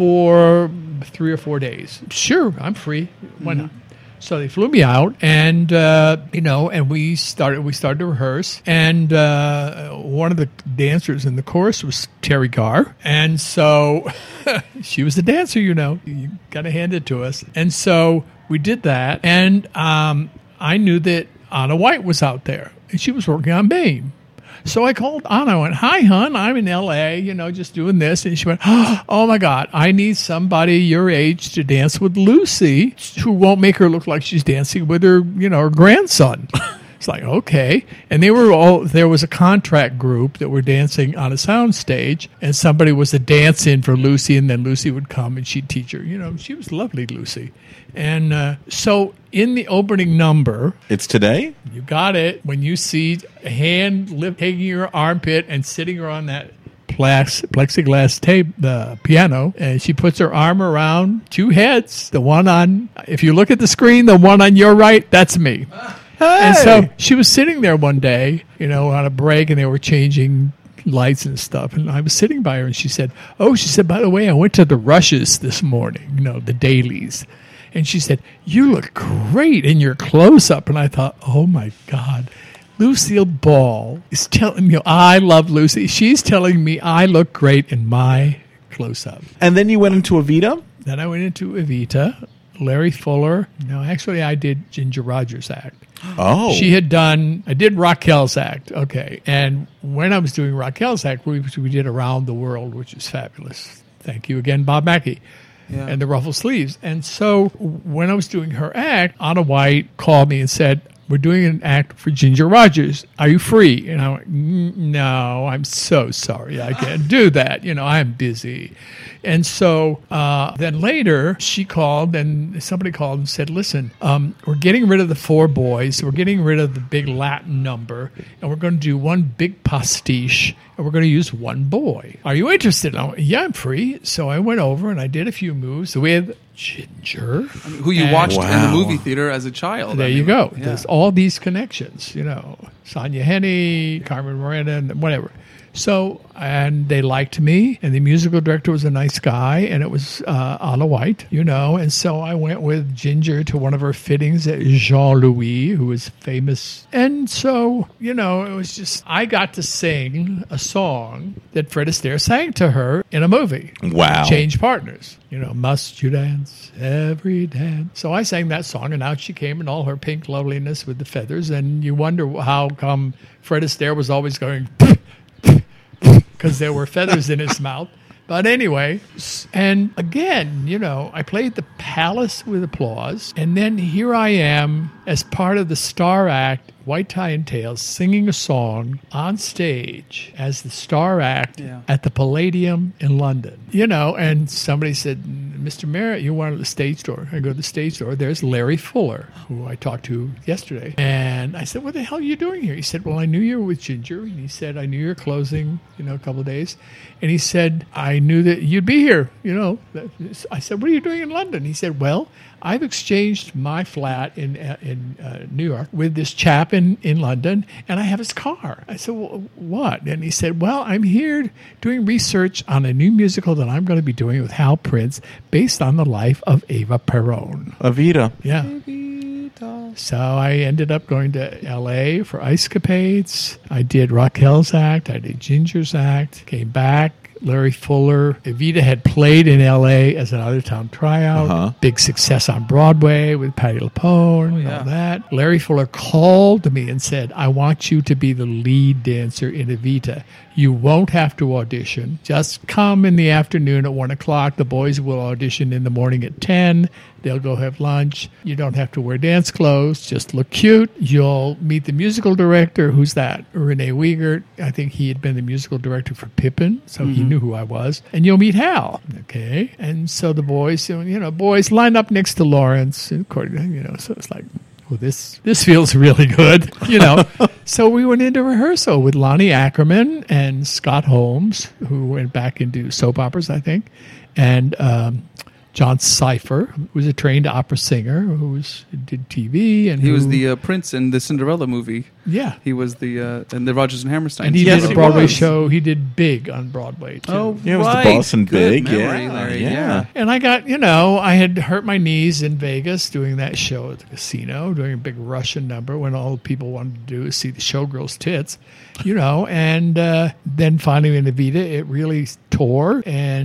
for three or four days." Sure, I'm free. Why not? So they flew me out, and uh, you know, and we started. We started to rehearse, and uh, one of the dancers in the chorus was Terry Garr, and so she was a dancer. You know, you got to hand it to us. And so we did that, and um, I knew that Anna White was out there, and she was working on Maine. So I called Anna. I went, "Hi, hon. I'm in L A, you know, just doing this." And she went, "Oh, my God. I need somebody your age to dance with Lucy who won't make her look like she's dancing with her, you know, her grandson." It's like, okay. And they were all, there was a contract group that were dancing on a sound stage, and somebody was a dance-in for Lucy, and then Lucy would come and she'd teach her. You know, she was lovely, Lucy. And uh, so in the opening number, It's today? you got it, when you see a hand lift, taking your armpit and sitting her on that plex, plexiglass tape, the piano, and she puts her arm around two heads. The one on, if you look at the screen, the one on your right, that's me. And so she was sitting there one day, you know, on a break, and they were changing lights and stuff. And I was sitting by her, and she said, "Oh," she said, "by the way, I went to the Rushes this morning, you know, the dailies." And she said, "You look great in your close-up." And I thought, oh, my God. Lucille Ball is telling me, I love Lucy. She's telling me I look great in my close-up. And then you went into Evita? Then I went into Evita, Larry Fuller. No, actually, I did Ginger Rogers' act. Oh. She had done, I did Raquel's act, okay. And when I was doing Raquel's act, we, we did Around the World, which is fabulous. Thank you again, Bob Mackie. Yeah. And the ruffle sleeves. And so when I was doing her act, Anna White called me and said, "We're doing an act for Ginger Rogers. Are you free?" And I went, "No, I'm so sorry. I can't do that. You know, I'm busy." And so uh, then later she called, and somebody called and said, "Listen, um, we're getting rid of the four boys. We're getting rid of the big Latin number, and we're going to do one big pastiche, and we're going to use one boy. Are you interested?" And I went, "Yeah, I'm free." So I went over and I did a few moves with Ginger, Who you And- watched in the Wow. movie theater as a child. there I you mean, go. yeah. There's all these connections, you know, Sonia Henney, Carmen Miranda, and whatever. So, and they liked me, and the musical director was a nice guy, and it was uh, Anna White, you know, and so I went with Ginger to one of her fittings at Jean-Louis, who was famous. And so, you know, it was just, I got to sing a song that Fred Astaire sang to her in a movie. Wow. Change partners. You know, must you dance every dance? So I sang that song, and out she came in all her pink loveliness with the feathers, and you wonder how come Fred Astaire was always going, because there were feathers in his mouth. But anyway, and again, you know, I played the Palace with applause, and then here I am as part of the star act, White Tie and Tails, singing a song on stage as the star act Yeah. at the Palladium in London. You know, and somebody said, "Mister Merritt, you wanted the stage door." I go to the stage door. There's Larry Fuller, who I talked to yesterday. And I said, "What the hell are you doing here?" He said, "Well, I knew you were with Ginger." And he said, "I knew you were closing, you know, a couple of days." And he said, "I knew that you'd be here, you know." I said, "What are you doing in London?" He said, "Well, I've exchanged my flat in in uh, New York with this chap in, in London, and I have his car. I said, well, what? And he said, well, I'm here doing research on a new musical that I'm going to be doing with Hal Prince based on the life of Eva Peron. Evita. Yeah. So I ended up going to L A for Ice Capades. I did Raquel's act. I did Ginger's act. Came back. Larry Fuller. Evita had played in L A as an out-of-town tryout. Uh-huh. Big success on Broadway with Patti LuPone and yeah. all that. Larry Fuller called me and said, I want you to be the lead dancer in Evita. You won't have to audition. Just come in the afternoon at one o'clock. The boys will audition in the morning at ten. They'll go have lunch. You don't have to wear dance clothes. Just look cute. You'll meet the musical director. Who's that? Renee Wiegert. I think he had been the musical director for Pippin, so mm-hmm. he knew who I was. And you'll meet Hal. Okay. And so the boys, you know, boys line up next to Lawrence. And according, you know, so it's like, well, this this feels really good, you know. So we went into rehearsal with Lonnie Ackerman and Scott Holmes, who went back into soap operas, I think, and um, John Cypher, who was a trained opera singer, who was, did T V. And he who, was the uh, prince in the Cinderella movie. Yeah. He was the, uh, and the Rodgers and Hammerstein. And he Yes, did a he Broadway was. show. He did Big on Broadway, too. Oh, Yeah, it was right. the Boston Good Big. memory, yeah, Larry. yeah. Yeah. And I got, you know, I had hurt my knees in Vegas doing that show at the casino, doing a big Russian number when all people wanted to do is see the showgirl's tits, you know. And uh, then finally in Evita, it really tore.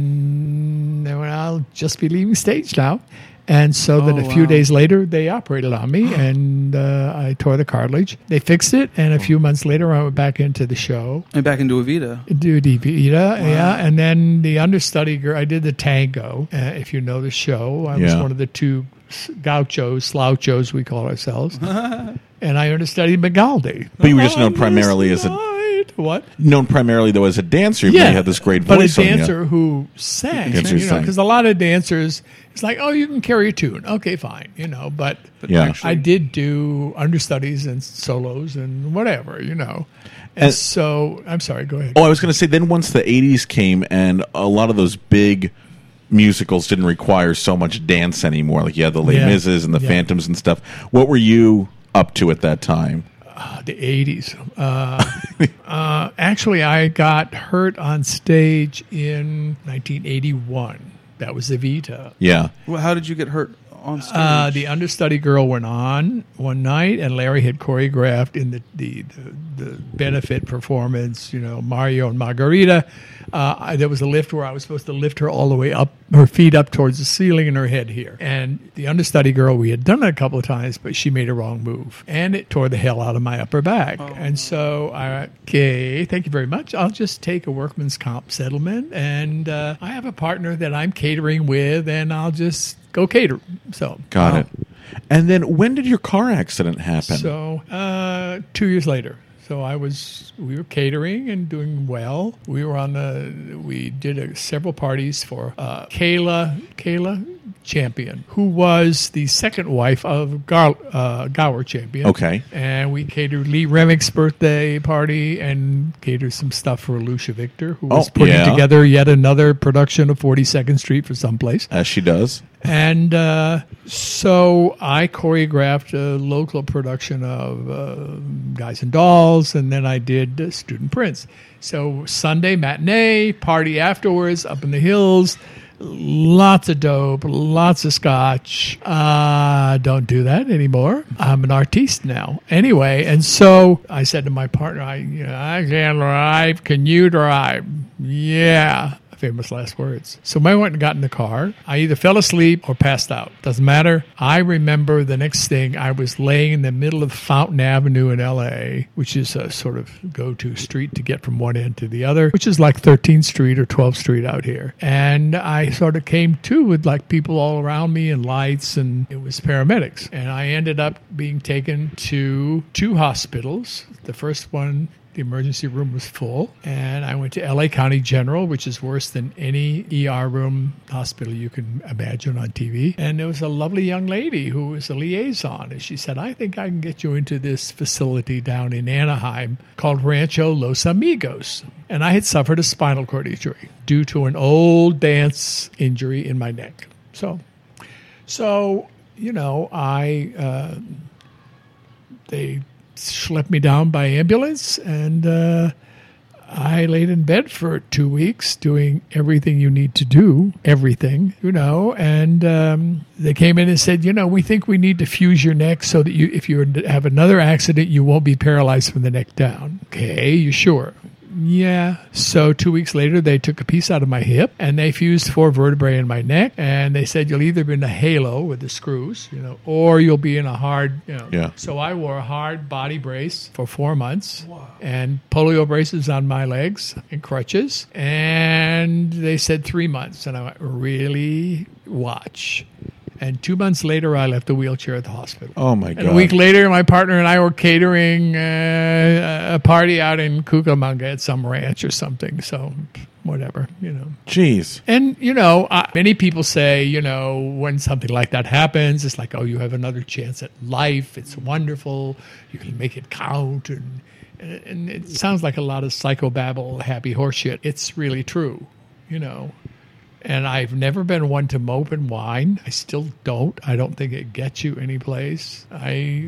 And then I'll just be leaving stage now. And so then Oh, a few wow. days later, they operated on me, and uh, I tore the cartilage. They fixed it, and a few months later, I went back into the show. And back into Evita. Do Evita, yeah. And then the understudy girl, I did the tango, uh, if you know the show. I was Yeah. one of the two gauchos, slouchos, we call ourselves. And I understudied Magaldi. But you were just known primarily as a Night. What? known primarily though as a dancer. You Yeah, had this great but voice a on you. dancer who sang, Dancer who you know, sang. because a lot of dancers, it's like, oh, you can carry a tune, okay, fine, you know. But, But Yeah. actually, I did do understudies and solos and whatever, you know. And, And- so, I'm sorry, go ahead. Oh, I was going to say, then once the eighties came and a lot of those big musicals didn't require so much dance anymore, like you had the Les Yeah. Mises and the Yeah. Phantoms and stuff. What were you up to at that time? Uh, the eighties. Uh, uh, actually, I got hurt on stage in nineteen eighty-one. That was Evita. Yeah. well, how did you get hurt on stage? Uh, the understudy girl went on one night, and Larry had choreographed in the, the, the, the benefit performance, you know, Mario and Margarita. Uh, I, there was a lift where I was supposed to lift her all the way up, her feet up towards the ceiling and her head here. And the understudy girl, we had done it a couple of times, but she made a wrong move. And it tore the hell out of my upper back. Oh. And so, I, okay, thank you very much. I'll just take a workman's comp settlement. And uh, I have a partner that I'm catering with, and I'll just go cater. So Got uh, it. And then when did your car accident happen? So uh, two years later. So I was, we were catering and doing well. We were on the, we did a, several parties for uh, Kayla, Kayla Champion, who was the second wife of Gar, uh, Gower Champion. Okay. And we catered Lee Remick's birthday party and catered some stuff for Lucia Victor, who was Oh, putting yeah. together yet another production of forty-second Street for someplace. As she does. And uh, so I choreographed a local production of uh, Guys and Dolls, and then I did uh, Student Prince. So Sunday matinee, party afterwards, up in the hills, lots of dope, lots of scotch. Uh, don't do that anymore. I'm an artiste now. Anyway, and so I said to my partner, I, you know, I can drive. Can you drive? Yeah. Famous last words. So I went and got in the car. I either fell asleep or passed out. Doesn't matter. I remember the next thing, I was laying in the middle of Fountain Avenue in L A, which is a sort of go-to street to get from one end to the other, which is like thirteenth Street or twelfth Street out here. And I sort of came to with like people all around me and lights, and it was paramedics. And I ended up being taken to two hospitals. The first one, the emergency room was full, and I went to L A County General, which is worse than any E R room hospital you can imagine on T V. And there was a lovely young lady who was a liaison, and she said, I think I can get you into this facility down in Anaheim called Rancho Los Amigos. And I had suffered a spinal cord injury due to an old dance injury in my neck. So, so you know, I uh, they schlepped me down by ambulance, and uh, I laid in bed for two weeks doing everything you need to do, everything, you know, and um, they came in and said, you know, we think we need to fuse your neck so that you, if you have another accident, you won't be paralyzed from the neck down. Okay, you sure? Yeah. So two weeks later, they took a piece out of my hip and they fused four vertebrae in my neck. And they said, you'll either be in a halo with the screws, you know, or you'll be in a hard, you know. Yeah. So I wore a hard body brace for four months wow. and polio braces on my legs and crutches. And they said three months. And I went, really? Watch. And two months later, I left the wheelchair at the hospital. Oh, my God. And a week later, my partner and I were catering uh, a party out in Cucamonga at some ranch or something. So, whatever, you know. Jeez. And, you know, uh, many people say, you know, when something like that happens, it's like, oh, you have another chance at life. It's wonderful. You can make it count. And, and it sounds like a lot of psychobabble, happy horseshit. It's really true, you know. And I've never been one to mope and whine. I still don't. I don't think it gets you anyplace. I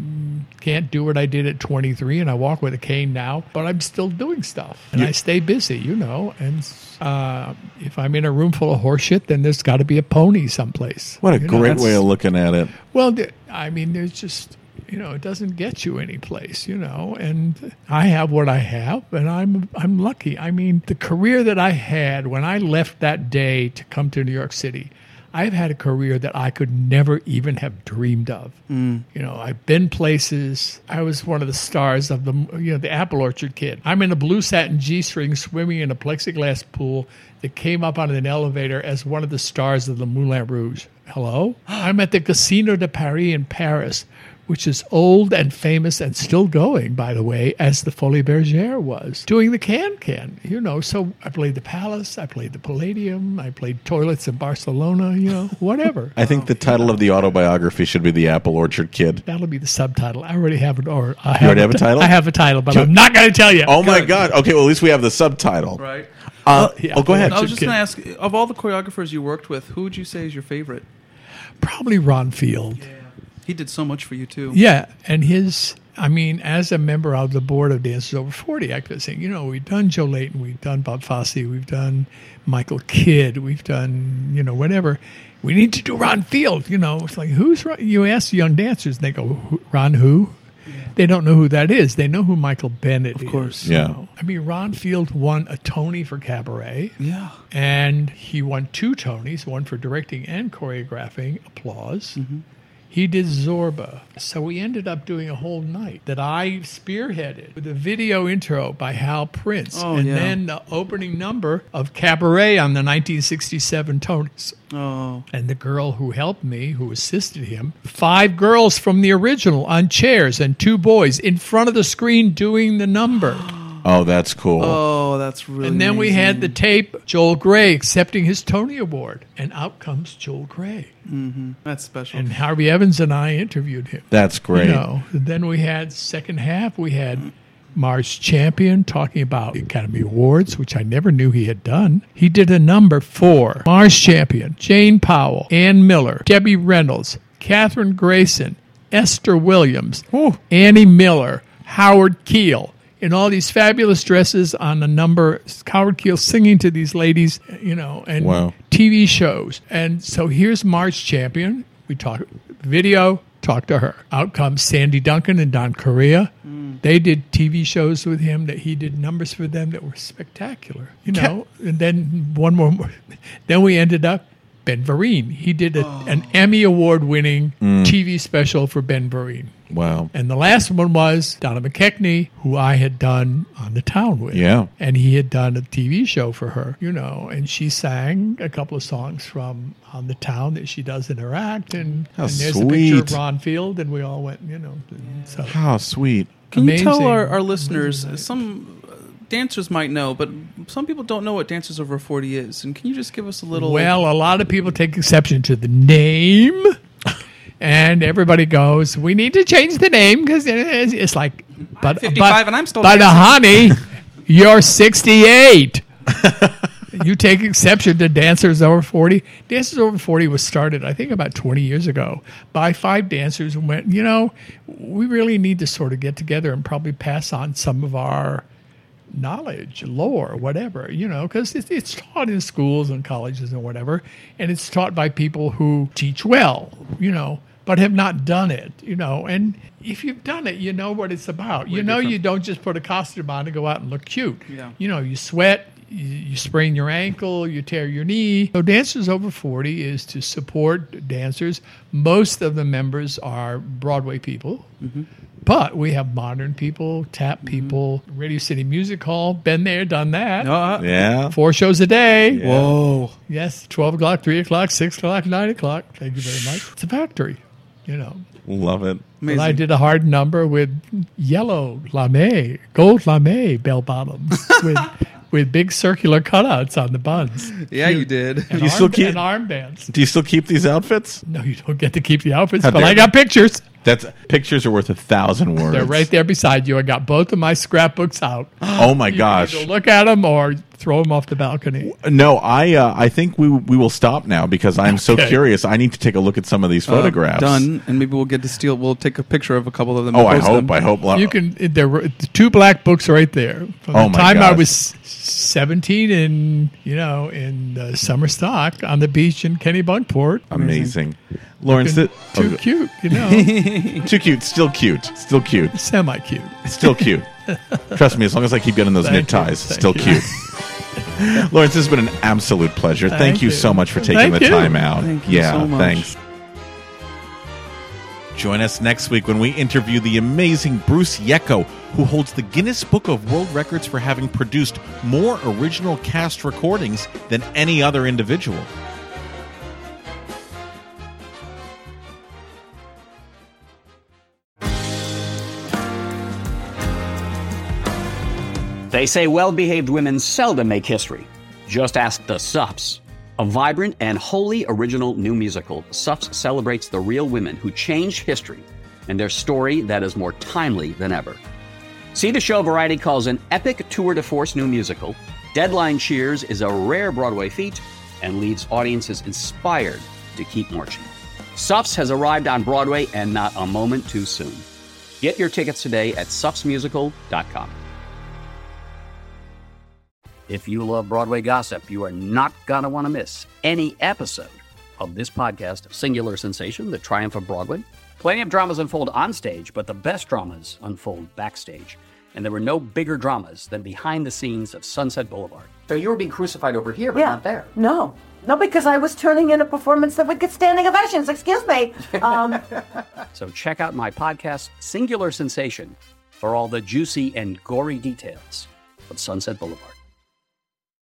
can't do what I did at twenty-three, and I walk with a cane now, but I'm still doing stuff. And You- I stay busy, you know. And uh, if I'm in a room full of horseshit, then there's got to be a pony someplace. What a You know, great that's- way of looking at it. Well, th- I mean, there's just... You know, it doesn't get you anyplace, you know, and I have what I have, and I'm I'm lucky. I mean, the career that I had when I left that day to come to New York City, I've had a career that I could never even have dreamed of. Mm. You know, I've been places. I was one of the stars of the, you know, the Apple Orchard Kid. I'm in a blue satin G-string swimming in a plexiglass pool that came up on an elevator as one of the stars of the Moulin Rouge. Hello? I'm at the Casino de Paris in Paris, which is old and famous and still going, by the way, as the Folies Bergère was, doing the can-can, you know. So I played the Palace, I played the Palladium, I played toilets in Barcelona, you know, whatever. I think the title of the autobiography should be The Apple Orchard Kid. That'll be the subtitle. I already have it. Or I have already have a title? I have a title, but Should- I'm not going to tell you. Oh, my God. Okay, well, at least we have the subtitle. Right. Uh, Yeah. oh, go ahead. I was just Kid. going to ask, of all the choreographers you worked with, who would you say is your favorite? Probably Ron Field. He did so much for you, too. Yeah, and his, I mean, as a member of the board of Dancers Over forty, I could say, you know, we've done Joe Layton, we've done Bob Fosse, we've done Michael Kidd, we've done, you know, whatever. We need to do Ron Field, you know. It's like, who's Ron? You ask young dancers, and they go, "Who- Ron who? Yeah. They don't know who that is. They know who Michael Bennett is. Of course. Yeah. You know? I mean, Ron Field won a Tony for Cabaret. Yeah. And he won two Tonys, one for directing and choreographing. Applause. Mm-hmm. He did Zorba. So we ended up doing a whole night that I spearheaded with a video intro by Hal Prince. Oh, and yeah. then the opening number of Cabaret on the nineteen sixty-seven Tonys. Oh. And the girl who helped me, who assisted him, five girls from the original on chairs and two boys in front of the screen doing the number. Oh, that's cool. Oh, that's really And then we amazing. had the tape, Joel Grey accepting his Tony Award. And out comes Joel Grey. That's special. And Harvey Evans and I interviewed him. That's great. You know, then we had second half, we had Mars Champion talking about the Academy Awards, which I never knew he had done. He did a number for Mars Champion, Jane Powell, Ann Miller, Debbie Reynolds, Katherine Grayson, Esther Williams, Annie Miller, Howard Keel, in all these fabulous dresses on a number, Howard Keel singing to these ladies, you know, and Wow. T V shows. And so here's Mars Champion. We talk video, talk to her. Out comes Sandy Duncan and Don Correa. They did T V shows with him that he did numbers for them that were spectacular, you know. And then one more, then we ended up Ben Vereen. He did a, an Emmy Award winning T V special for Ben Vereen. Wow. And the last one was Donna McKechnie, who I had done On the Town with. Yeah. And he had done a T V show for her, you know, and she sang a couple of songs from On the Town that she does in her act. And, How and there's a picture of sweet. Ron Field, and we all went, you know. So How sweet. Can you tell amazing. our, our listeners, some uh, dancers might know, but some people don't know what Dancers Over forty is. And can you just give us a little... Well, a lot of people take exception to the name. And everybody goes, we need to change the name because it's, it's like, but, fifty-five but, and I'm still but dancing. honey, you're sixty-eight. you take exception to Dancers Over forty. Dancers Over forty was started, I think, about twenty years ago by five dancers who went, you know, we really need to sort of get together and probably pass on some of our knowledge, lore, whatever, you know, because it's, it's taught in schools and colleges and whatever, and it's taught by people who teach well, you know, but have not done it, you know. And if you've done it, you know what it's about. Way you know, different. you don't just put a costume on and go out and look cute. Yeah. You know, you sweat, you, you sprain your ankle, you tear your knee. So Dancers Over forty is to support dancers. Most of the members are Broadway people. Mm-hmm. But we have modern people, tap people, Radio City Music Hall, been there, done that. Uh, Yeah. Four shows a day. Whoa. Yes, twelve o'clock, three o'clock, six o'clock, nine o'clock. Thank you very much. It's a factory, you know. Love it. And I did a hard number with yellow lame, gold lame bell bottoms with with big circular cutouts on the buns. Yeah, you did. And, you arm, still keep- and armbands. Do you still keep these outfits? No, you don't get to keep the outfits, How but dare I got you. pictures. That's pictures are worth a thousand words. They're right there beside you. I got both of my scrapbooks out. Oh my You can gosh. either look at them or throw them off the balcony. No, I uh, I think we we will stop now because I'm so Okay. curious. I need to take a look at some of these photographs. Done, and maybe we'll get to steal. We'll take a picture of a couple of them. Oh, and I post hope. them. I hope. You can. There were two black books right there. From Oh the my time I gosh. was seventeen in you know in uh, summer stock on the beach in Kennebunkport. Amazing, Lawrence. Too Th- oh, cute, you know, too cute. Still cute. Still cute. semi cute. Still cute. Trust me. As long as I keep getting those Thank knit you. ties, Thank still you. cute. Lawrence, this has been an absolute pleasure. Thank, Thank you you. so much for taking Thank the you. time out. Thank you yeah, so much. thanks. Join us next week when we interview the amazing Bruce Yecko, who holds the Guinness Book of World Records for having produced more original cast recordings than any other individual. They say well-behaved women seldom make history. Just ask the Suffs. A vibrant and wholly original new musical, Suffs celebrates the real women who changed history and their story that is more timely than ever. See the show Variety calls an epic tour de force new musical. Deadline cheers is a rare Broadway feat and leaves audiences inspired to keep marching. Suffs has arrived on Broadway and not a moment too soon. Get your tickets today at suffs musical dot com. If you love Broadway gossip, you are not going to want to miss any episode of this podcast, Singular Sensation, The Triumph of Broadway. Plenty of dramas unfold on stage, but the best dramas unfold backstage. And there were no bigger dramas than behind the scenes of Sunset Boulevard. So you were being crucified over here, but Yeah. not there. No. No, because I was turning in a performance that would get standing ovations. Excuse me. Um, So check out my podcast, Singular Sensation, for all the juicy and gory details of Sunset Boulevard.